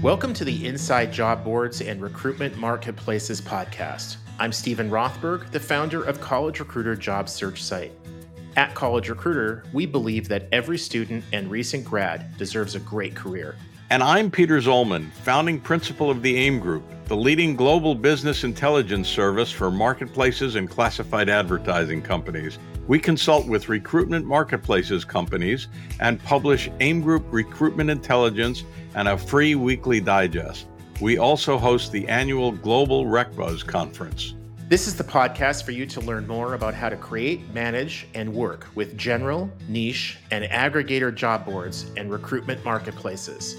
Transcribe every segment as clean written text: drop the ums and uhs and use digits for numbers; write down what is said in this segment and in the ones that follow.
Welcome to the Inside Job Boards and Recruitment Marketplaces podcast. I'm Stephen Rothberg, the founder of College Recruiter job search site. At College Recruiter, we believe that every student and recent grad deserves a great career. And I'm Peter Zollman, founding principal of the AIM Group, the leading global business intelligence service for marketplaces and classified advertising companies. We consult with recruitment marketplaces companies and publish AIM Group Recruitment Intelligence and a free weekly digest. We also host the annual Global RecBuzz Conference. This is the podcast for you to learn more about how to create, manage, and work with general, niche, and aggregator job boards and recruitment marketplaces.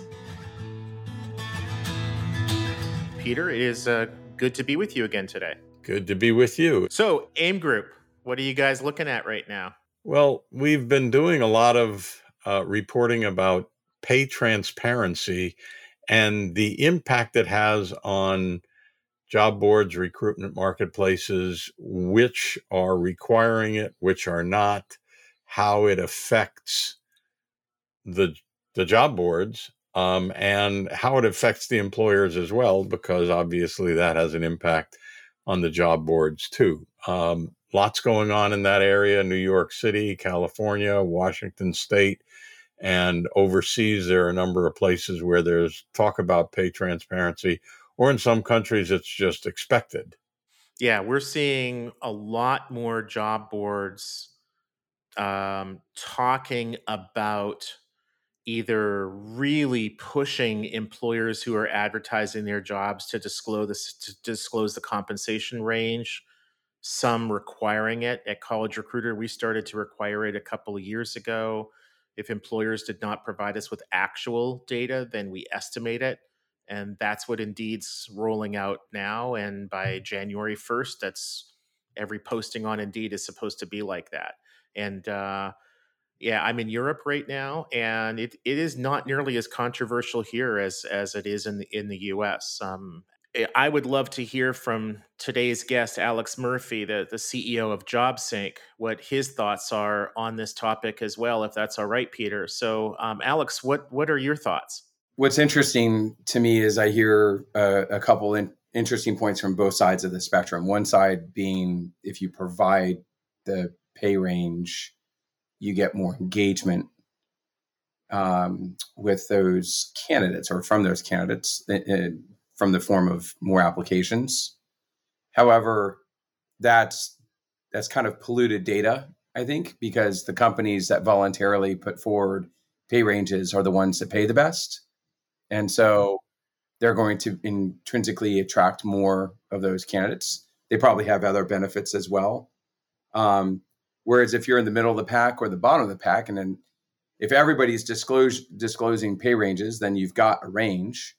Peter, it is good to be with you again today. Good to be with you. So, AIM Group, what are you guys looking at right now? Well, we've been doing a lot of reporting about pay transparency and the impact it has on job boards, recruitment marketplaces, which are requiring it, which are not, how it affects the job boards, and how it affects the employers as well, because obviously that has an impact on the job boards too. Lots going on in that area, New York City, California, Washington State, and overseas, there are a number of places where there's talk about pay transparency, or in some countries, it's just expected. Yeah, we're seeing a lot more job boards talking about either really pushing employers who are advertising their jobs to disclose the compensation range, some requiring it. At College Recruiter, we started to require it a couple of years ago. If employers did not provide us with actual data, then we estimate it. And that's what Indeed's rolling out now. And by January 1st, that's every posting on Indeed is supposed to be like that. And yeah, I'm in Europe right now, and it is not nearly as controversial here as it is in the US. I would love to hear from today's guest, Alex Murphy, the CEO of JobSync, what his thoughts are on this topic as well, if that's all right, Peter. So, Alex, what are your thoughts? What's interesting to me is I hear a couple interesting points from both sides of the spectrum. One side being if you provide the pay range, you get more engagement with those candidates or from those candidates from the form of more applications. However, that's kind of polluted data, I think, because the companies that voluntarily put forward pay ranges are the ones that pay the best. And so they're going to intrinsically attract more of those candidates. They probably have other benefits as well. Whereas if you're in the middle of the pack or the bottom of the pack, and then if everybody's disclosing pay ranges, then you've got a range.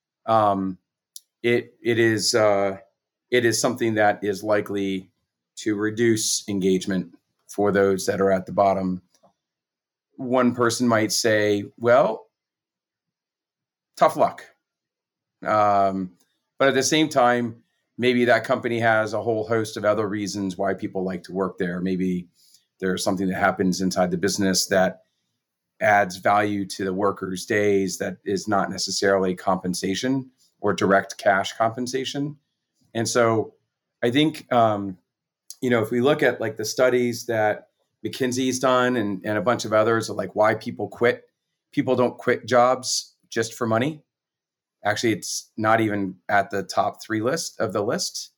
It is something that is likely to reduce engagement for those that are at the bottom. One person might say, well, tough luck. But at the same time, maybe that company has a whole host of other reasons why people like to work there. Maybe there's something that happens inside the business that adds value to the workers' days that is not necessarily compensation or direct cash compensation. And so I think, if we look at like the studies that McKinsey's done and a bunch of others of like why people quit, people don't quit jobs just for money. Actually, it's not even at the top 3 list of the list.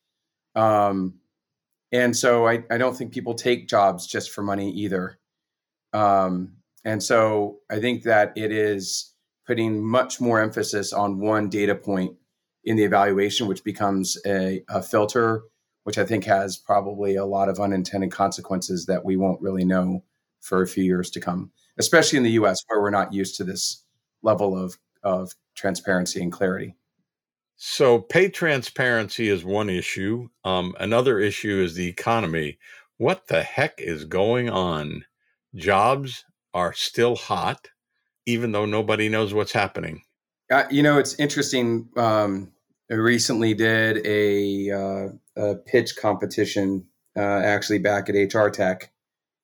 And so I don't think people take jobs just for money either. And so I think that it is putting much more emphasis on one data point in the evaluation, which becomes a filter, which I think has probably a lot of unintended consequences that we won't really know for a few years to come, especially in the US where we're not used to this level of transparency and clarity. So pay transparency is one issue. Another issue is the economy. What the heck is going on? Jobs are still hot, even though nobody knows what's happening. It's interesting. I recently did a pitch competition, actually back at HR Tech.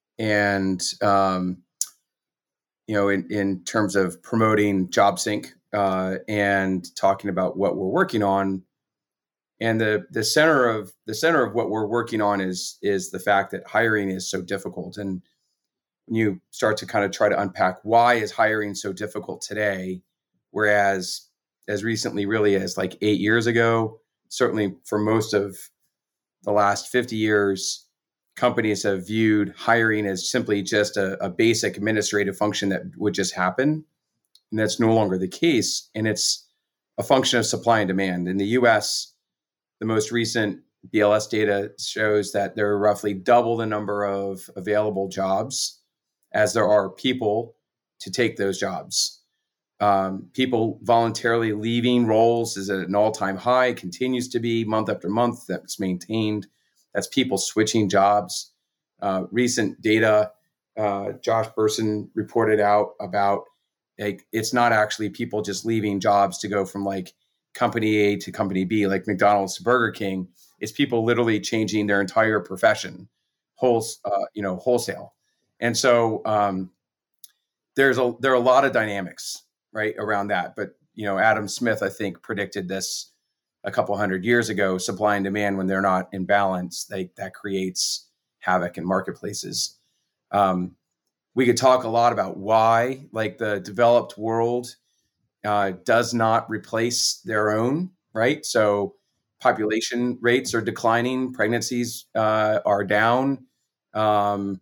And, in terms of promoting JobSync, and talking about what we're working on. And the center of what we're working on is the fact that hiring is so difficult. And when you start to kind of try to unpack why is hiring so difficult today, whereas as recently really as like 8 years ago, certainly for most of the last 50 years, companies have viewed hiring as simply just a basic administrative function that would just happen. And that's no longer the case. And it's a function of supply and demand. In the US, the most recent BLS data shows that there are roughly double the number of available jobs as there are people to take those jobs. People voluntarily leaving roles is at an all-time high, continues to be month after month. That's maintained. That's people switching jobs. Recent data, Josh Bersin reported out about like it's not actually people just leaving jobs to go from like company A to company B, like McDonald's to Burger King. It's people literally changing their entire profession, wholesale. And so there are a lot of dynamics right around that. But Adam Smith, I think, predicted this a couple hundred years ago. Supply and demand, when they're not in balance, that creates havoc in marketplaces. We could talk a lot about why, like the developed world does not replace their own, right? So population rates are declining, pregnancies are down, and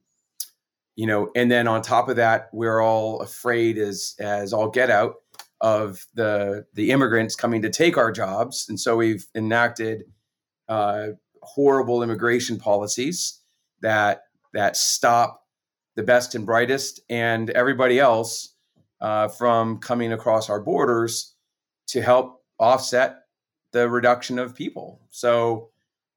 then on top of that, we're all afraid as all get out of the immigrants coming to take our jobs, and so we've enacted horrible immigration policies that stop the best and brightest and everybody else from coming across our borders to help offset the reduction of people. So,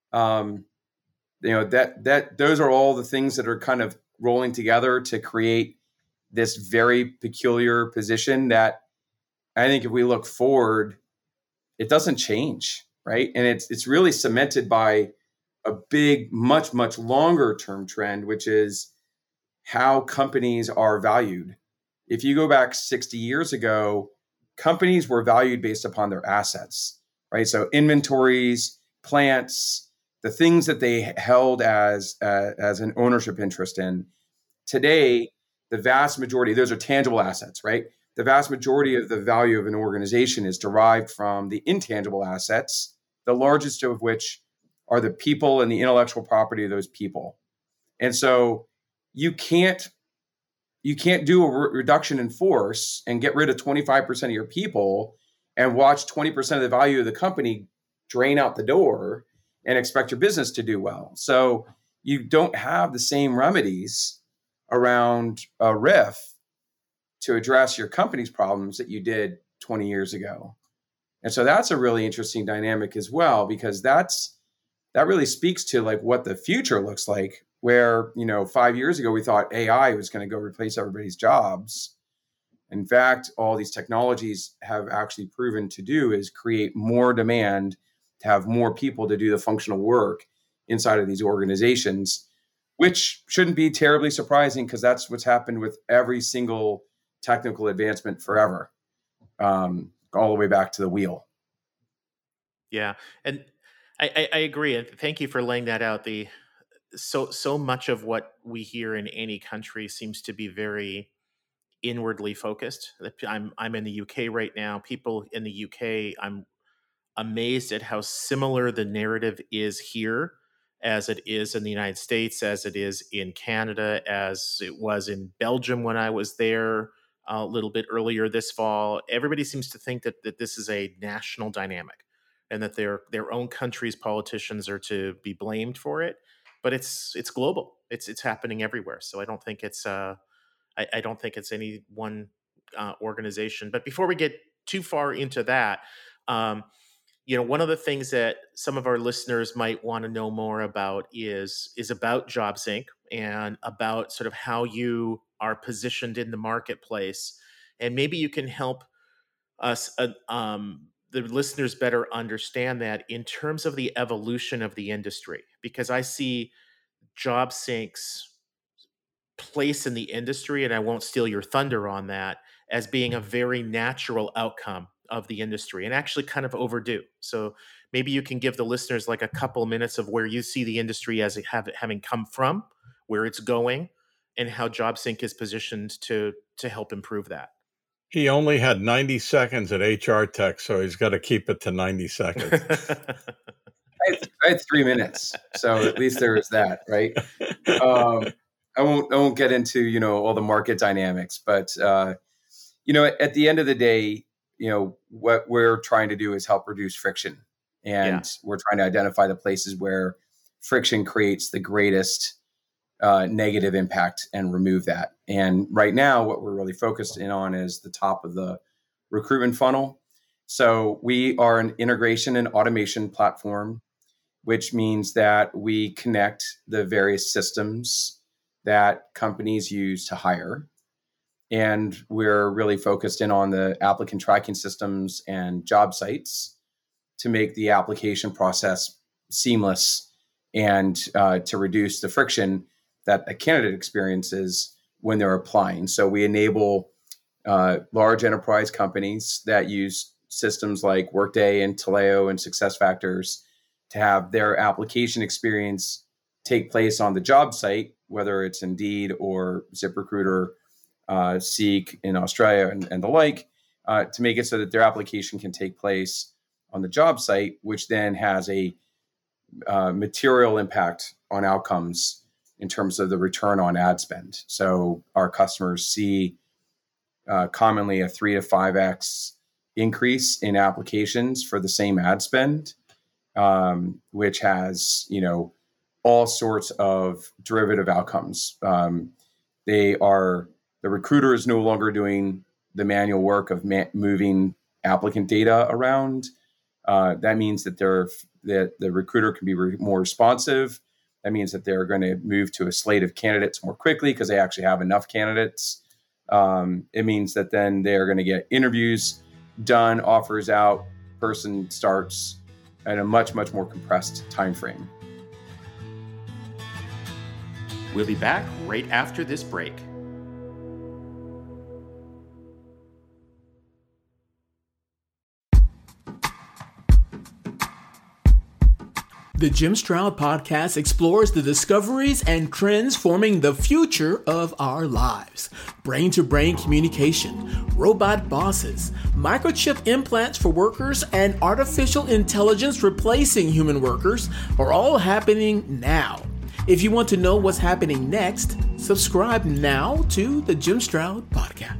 that those are all the things that are kind of rolling together to create this very peculiar position that I think if we look forward, it doesn't change, right? And it's really cemented by a big, much, much longer term trend, which is how companies are valued. If you go back 60 years ago, companies were valued based upon their assets, right? So inventories, plants, the things that they held as an ownership interest in. Today, the vast majority, those are tangible assets, right? The vast majority of the value of an organization is derived from the intangible assets, the largest of which are the people and the intellectual property of those people. And so you can't do a reduction in force and get rid of 25% of your people and watch 20% of the value of the company drain out the door and expect your business to do well. So you don't have the same remedies around a RIF to address your company's problems that you did 20 years ago. And so that's a really interesting dynamic as well, because that really speaks to like what the future looks like, where 5 years ago we thought AI was going to go replace everybody's jobs. In fact, all these technologies have actually proven to do is create more demand to have more people to do the functional work inside of these organizations, which shouldn't be terribly surprising because that's what's happened with every single technical advancement forever, all the way back to the wheel. Yeah, and I agree, and thank you for laying that out. So much of what we hear in any country seems to be very inwardly focused. I'm in the UK right now. People in the UK, I'm amazed at how similar the narrative is here as it is in the United States, as it is in Canada, as it was in Belgium when I was there a little bit earlier this fall. Everybody seems to think that this is a national dynamic and that their own country's politicians are to be blamed for it. But it's global. It's happening everywhere. So I don't think it's I don't think it's any one organization. But before we get too far into that, one of the things that some of our listeners might want to know more about is about JobSync and about sort of how you are positioned in the marketplace, and maybe you can help us, the listeners, better understand that in terms of the evolution of the industry, because I see JobSync's place in the industry, and I won't steal your thunder on that, as being a very natural outcome of the industry and actually kind of overdue. So maybe you can give the listeners like a couple minutes of where you see the industry as having come from, where it's going, and how JobSync is positioned to help improve that. He only had 90 seconds at HR Tech, so he's got to keep it to 90 seconds. I had 3 minutes, so at least there is that, right? I won't get into all the market dynamics, but at the end of the day, what we're trying to do is help reduce friction, and we're trying to identify the places where friction creates the greatest negative impact and remove that. And right now, what we're really focused in on is the top of the recruitment funnel. So we are an integration and automation platform, which means that we connect the various systems that companies use to hire. And we're really focused in on the applicant tracking systems and job sites to make the application process seamless and to reduce the friction that a candidate experiences when they're applying. So we enable large enterprise companies that use systems like Workday and Taleo and SuccessFactors to have their application experience take place on the job site, whether it's Indeed or ZipRecruiter, Seek in Australia and the like, to make it so that their application can take place on the job site, which then has a material impact on outcomes in terms of the return on ad spend. So our customers see commonly a 3 to 5x increase in applications for the same ad spend, which has all sorts of derivative outcomes. The recruiter is no longer doing the manual work of moving applicant data around. That means that the recruiter can be more responsive. That means that they're going to move to a slate of candidates more quickly because they actually have enough candidates. It means that then they're going to get interviews done, offers out, person starts in a much, much more compressed time frame. We'll be back right after this break. The Jim Stroud Podcast explores the discoveries and trends forming the future of our lives. Brain-to-brain communication, robot bosses, microchip implants for workers, and artificial intelligence replacing human workers are all happening now. If you want to know what's happening next, subscribe now to the Jim Stroud Podcast.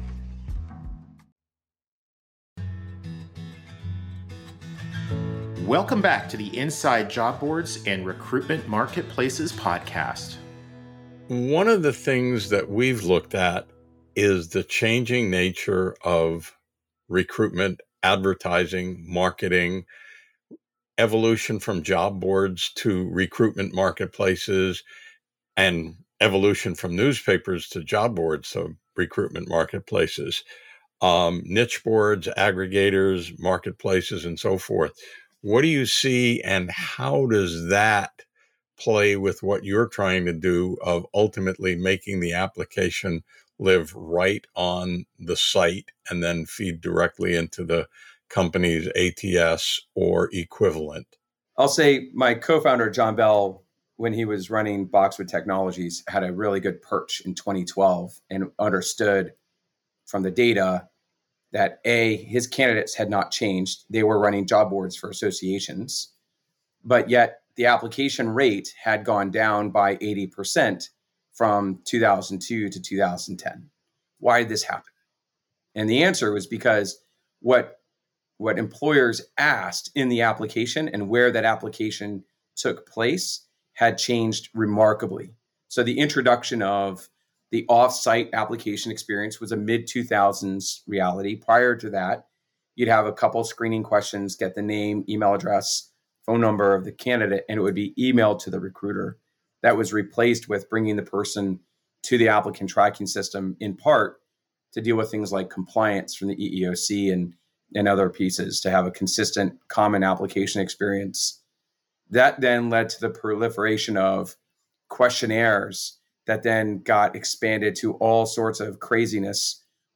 Welcome back to the Inside Job Boards and Recruitment Marketplaces podcast. One of the things that we've looked at is the changing nature of recruitment, advertising, marketing, evolution from job boards to recruitment marketplaces, and evolution from newspapers to job boards, so recruitment marketplaces, niche boards, aggregators, marketplaces, and so forth. What do you see, and how does that play with what you're trying to do of ultimately making the application live right on the site and then feed directly into the company's ATS or equivalent? I'll say my co-founder, John Bell, when he was running Boxwood Technologies, had a really good perch in 2012 and understood from the data that his candidates had not changed. They were running job boards for associations, but yet the application rate had gone down by 80% from 2002 to 2010. Why did this happen? And the answer was because what employers asked in the application and where that application took place had changed remarkably. So the introduction of the off-site application experience was a mid-2000s reality. Prior to that, you'd have a couple screening questions, get the name, email address, phone number of the candidate, and it would be emailed to the recruiter. That was replaced with bringing the person to the applicant tracking system, in part to deal with things like compliance from the EEOC and other pieces, to have a consistent, common application experience. That then led to the proliferation of questionnaires that then got expanded to all sorts of craziness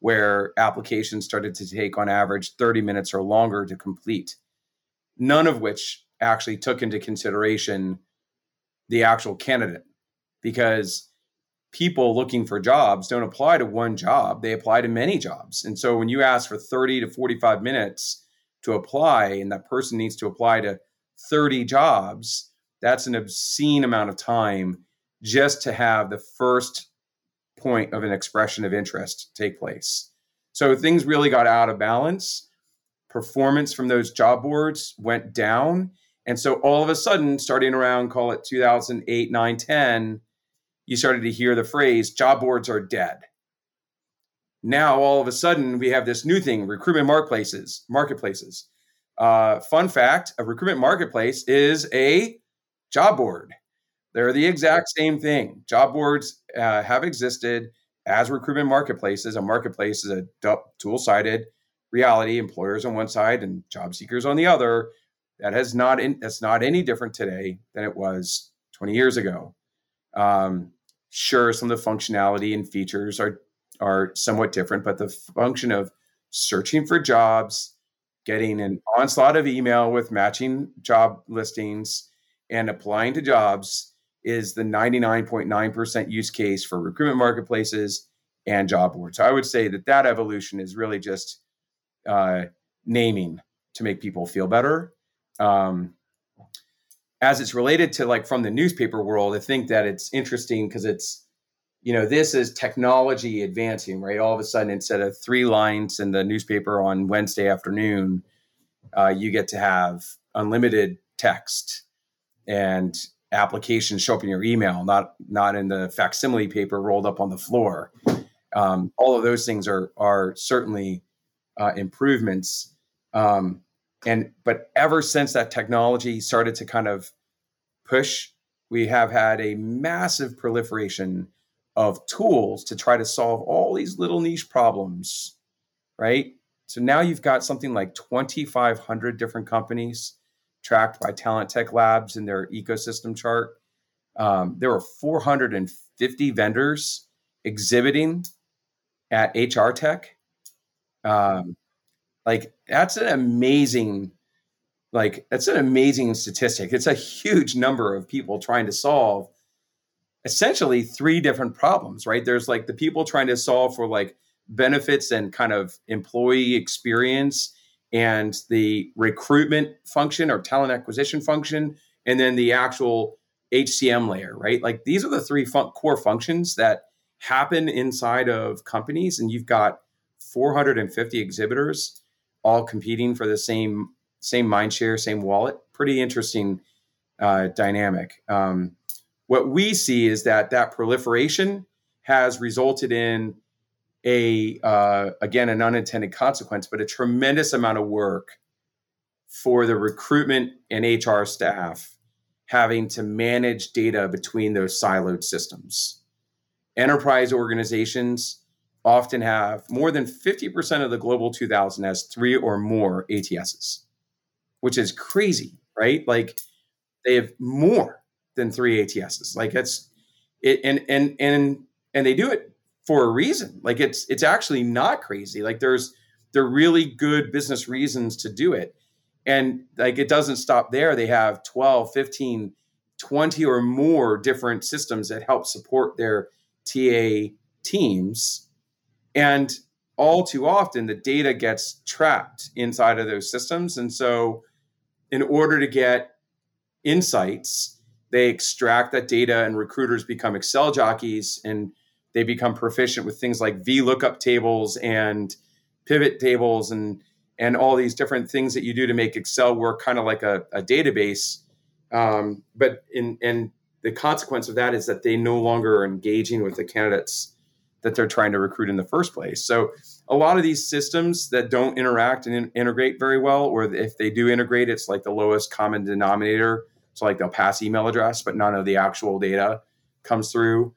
where applications started to take on average 30 minutes or longer to complete, none of which actually took into consideration the actual candidate, because people looking for jobs don't apply to one job, they apply to many jobs. And so when you ask for 30 to 45 minutes to apply, and that person needs to apply to 30 jobs, that's an obscene amount of time just to have the first point of an expression of interest take place. So things really got out of balance. Performance from those job boards went down. And so all of a sudden, starting around, call it 2008, 9, 10, you started to hear the phrase, job boards are dead. Now, all of a sudden, we have this new thing, recruitment marketplaces. Fun fact, a recruitment marketplace is a job board. They're the exact same thing. Job boards have existed as recruitment marketplaces. A marketplace is a dual-sided reality, employers on one side and job seekers on the other. That's not any different today than it was 20 years ago. Sure, some of the functionality and features are somewhat different, but the function of searching for jobs, getting an onslaught of email with matching job listings, and applying to jobs is the 99.9% use case for recruitment marketplaces and job boards. So I would say that evolution is really just naming to make people feel better. As it's related to, like, from the newspaper world, I think that it's interesting because it's, this is technology advancing, right? All of a sudden, instead of 3 lines in the newspaper on Wednesday afternoon, you get to have unlimited text and applications show up in your email, not in the facsimile paper rolled up on the floor. All of those things are certainly improvements. But ever since that technology started to kind of push, we have had a massive proliferation of tools to try to solve all these little niche problems, right? So now you've got something like 2,500 different companies tracked by Talent Tech Labs in their ecosystem chart. There were 450 vendors exhibiting at HR Tech. That's an amazing statistic. It's a huge number of people trying to solve essentially 3 different problems, right? There's like the people trying to solve for like benefits and kind of employee experience and the recruitment function or talent acquisition function, and then the actual HCM layer, right? Like these are the 3 core functions that happen inside of companies, and you've got 450 exhibitors all competing for the same mind share, same wallet. Pretty interesting dynamic. What we see is that proliferation has resulted in again, an unintended consequence, but a tremendous amount of work for the recruitment and HR staff having to manage data between those siloed systems. Enterprise organizations often have more than 50% of the Global 2000 has 3 or more ATSs, which is crazy, right? Like they have more than 3 ATSs. Like it's it, and they do it for a reason. Like it's actually not crazy. Like there are really good business reasons to do it. And like it doesn't stop there. They have 12, 15, 20 or more different systems that help support their TA teams. And all too often the data gets trapped inside of those systems. And so in order to get insights, they extract that data, and recruiters become Excel jockeys, and they become proficient with things like VLOOKUP tables and pivot tables and all these different things that you do to make Excel work kind of like a database. But the consequence of that is that they no longer are engaging with the candidates that they're trying to recruit in the first place. So a lot of these systems that don't interact and integrate very well, or if they do integrate, it's like the lowest common denominator. So like they'll pass email address, but none of the actual data comes through.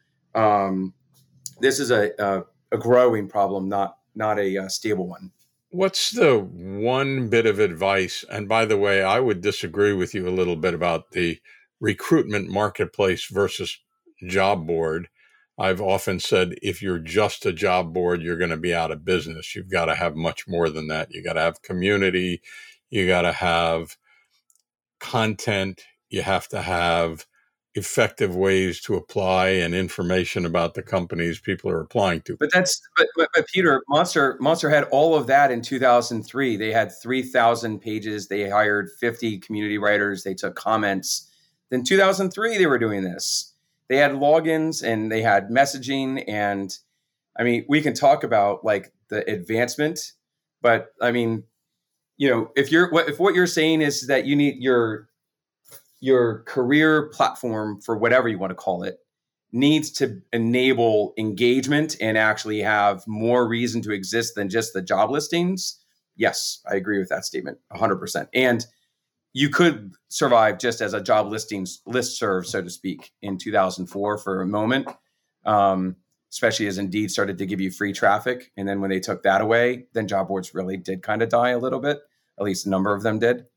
This is a growing problem, not a stable one. What's the one bit of advice? And by the way, I would disagree with you a little bit about the recruitment marketplace versus job board. I've often said, if you're just a job board, you're going to be out of business. You've got to have much more than that. You got to have community. You got to have content. You have to have effective ways to apply and information about the companies people are applying to. But Peter, Monster had all of that in 2003. They had 3,000 pages. They hired 50 community writers. They took comments. Then 2003, they were doing this. They had logins and they had messaging. And I mean, we can talk about like the advancement, but I mean, you know, if what you're saying is that you need your career platform, for whatever you want to call it, needs to enable engagement and actually have more reason to exist than just the job listings. Yes, I agree with that statement 100%. And you could survive just as a job listings listserv, so to speak, in 2004 for a moment, especially as Indeed started to give you free traffic. And then when they took that away, then job boards really did kind of die a little bit. At least a number of them did.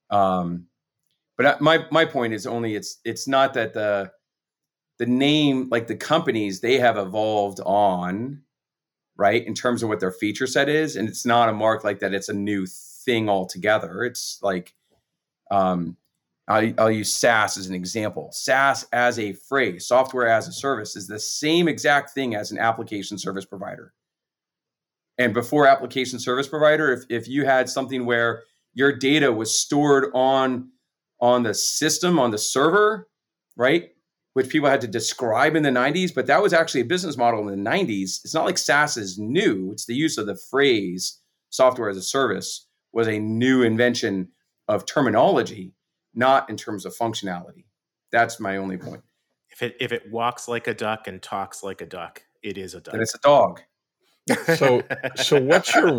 But my point is only it's not that the name, like the companies, they have evolved on, right, in terms of what their feature set is. And it's not a mark like that. It's a new thing altogether. It's like, I'll use SaaS as an example. SaaS as a phrase, software as a service, is the same exact thing as an application service provider. And before application service provider, if you had something where your data was stored on the system, on the server, right, which people had to describe in the 90s, but that was actually a business model in the 90s. It's not like SaaS is new. It's the use of the phrase software as a service was a new invention of terminology, not in terms of functionality. That's my only point. If it walks like a duck and talks like a duck, it is a duck. Then it's a dog. So what's your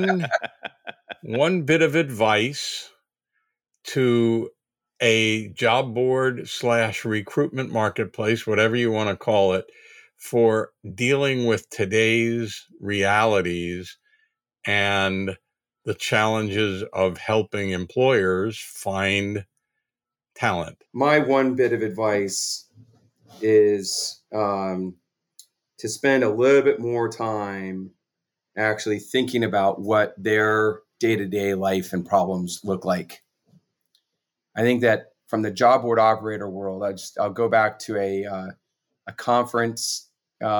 one bit of advice to a job board / recruitment marketplace, whatever you want to call it, for dealing with today's realities and the challenges of helping employers find talent? My one bit of advice is to spend a little bit more time actually thinking about what their day-to-day life and problems look like. I think that from the job board operator world, I'll go back to a conference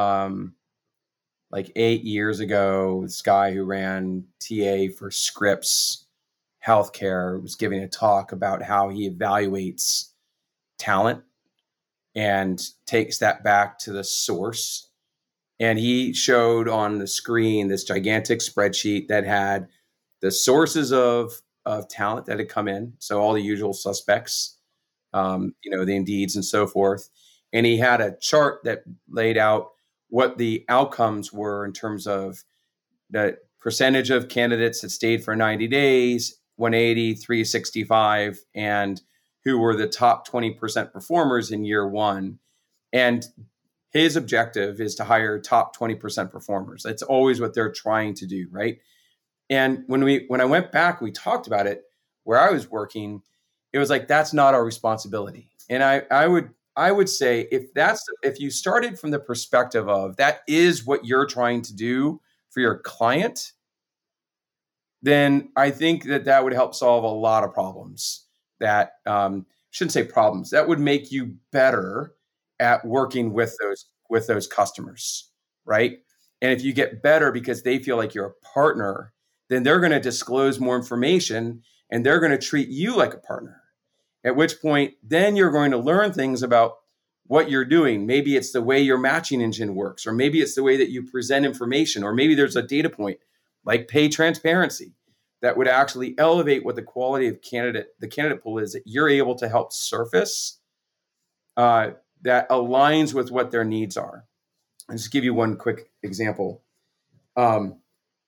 like 8 years ago. This guy who ran TA for Scripps Healthcare was giving a talk about how he evaluates talent and takes that back to the source. And he showed on the screen this gigantic spreadsheet that had the sources of talent that had come in. So all the usual suspects, the Indeeds and so forth. And he had a chart that laid out what the outcomes were in terms of the percentage of candidates that stayed for 90 days, 180, 365, and who were the top 20% performers in year one. And his objective is to hire top 20% performers. That's always what they're trying to do, right? And when I went back, we talked about it where I was working. It was like, that's not our responsibility. And I would say if you started from the perspective of that is what you're trying to do for your client, then I think that would help solve a lot of problems. That shouldn't say problems. That would make you better at working with those customers, right? And if you get better because they feel like you're a partner, then they're going to disclose more information and they're going to treat you like a partner. At which point, then you're going to learn things about what you're doing. Maybe it's the way your matching engine works, or maybe it's the way that you present information, or maybe there's a data point like pay transparency that would actually elevate what the quality of the candidate pool is that you're able to help surface that aligns with what their needs are. I'll just give you one quick example. Probably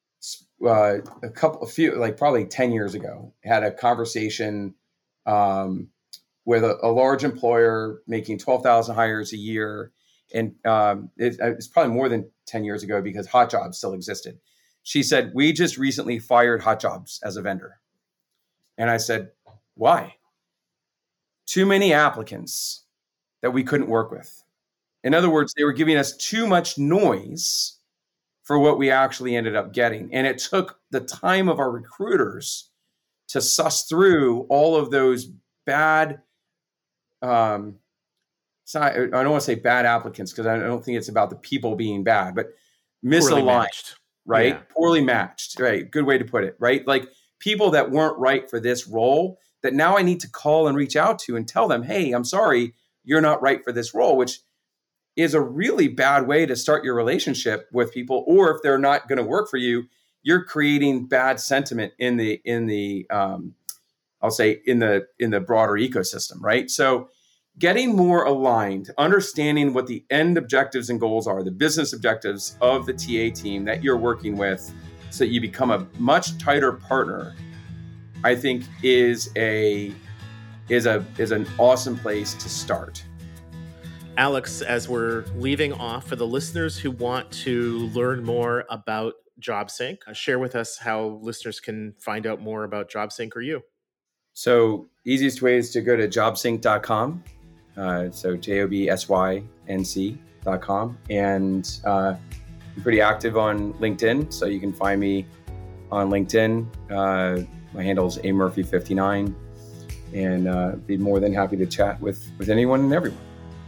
10 years ago, had a conversation with a large employer making 12,000 hires a year. And it's probably more than 10 years ago because Hot Jobs still existed. She said, we just recently fired Hot Jobs as a vendor. And I said, why? Too many applicants that we couldn't work with. In other words, they were giving us too much noise for what we actually ended up getting. And it took the time of our recruiters to suss through all of those bad, I don't want to say bad applicants, because I don't think it's about the people being bad, but misaligned, right? Yeah. Poorly matched, right? Good way to put it, right? Like people that weren't right for this role that now I need to call and reach out to and tell them, hey, I'm sorry, you're not right for this role, which is a really bad way to start your relationship with people. Or if they're not going to work for you, you're creating bad sentiment in the I'll say in the broader ecosystem, right? So getting more aligned, understanding what the end objectives and goals are, the business objectives of the TA team that you're working with, so that you become a much tighter partner, I think is an awesome place to start. Alex, as we're leaving off, for the listeners who want to learn more about JobSync, share with us how listeners can find out more about JobSync or you. So easiest way is to go to jobsync.com. So jobsync.com. And I'm pretty active on LinkedIn, so you can find me on LinkedIn. My handle is amurphy59, and be more than happy to chat with anyone and everyone.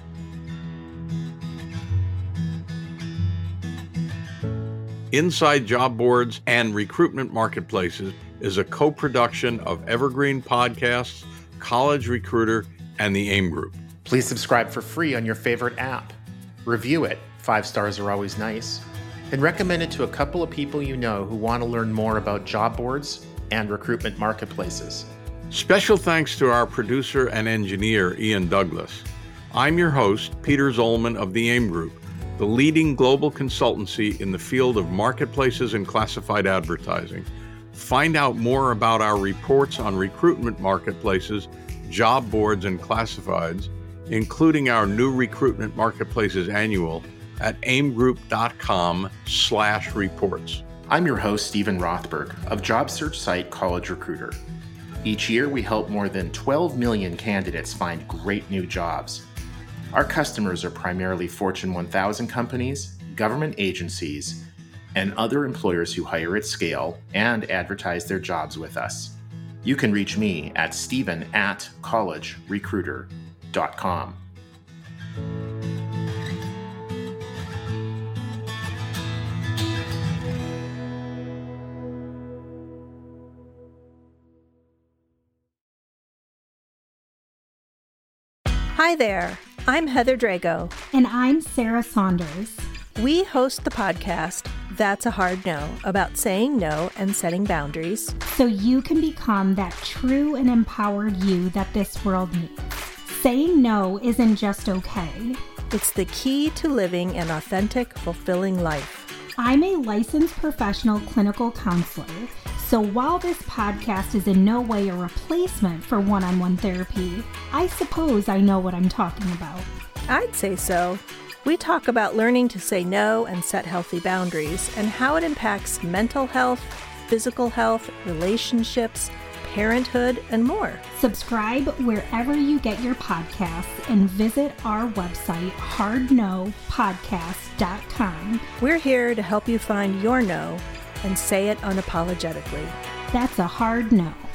Inside Job Boards and Recruitment Marketplaces is a co-production of Evergreen Podcasts, College Recruiter, and the AIM Group. Please subscribe for free on your favorite app. Review it. 5 stars are always nice. And recommend it to a couple of people you know who want to learn more about job boards and recruitment marketplaces. Special thanks to our producer and engineer, Ian Douglas. I'm your host, Peter Zollman of the AIM Group, the leading global consultancy in the field of marketplaces and classified advertising. Find out more about our reports on recruitment marketplaces, job boards, and classifieds, including our new Recruitment Marketplaces Annual, at aimgroup.com/reports. I'm your host, Stephen Rothberg, of job search site College Recruiter. Each year, we help more than 12 million candidates find great new jobs. Our customers are primarily Fortune 1000 companies, government agencies, and other employers who hire at scale and advertise their jobs with us. You can reach me at stephen@collegerecruiter.com. Hi there, I'm Heather Drago. And I'm Sarah Saunders. We host the podcast, That's a Hard No, about saying no and setting boundaries. So you can become that true and empowered you that this world needs. Saying no isn't just okay. It's the key to living an authentic, fulfilling life. I'm a licensed professional clinical counselor. So while this podcast is in no way a replacement for one-on-one therapy, I suppose I know what I'm talking about. I'd say so. We talk about learning to say no and set healthy boundaries and how it impacts mental health, physical health, relationships, parenthood, and more. Subscribe wherever you get your podcasts and visit our website, hardnopodcast.com. We're here to help you find your no and say it unapologetically. That's a hard no.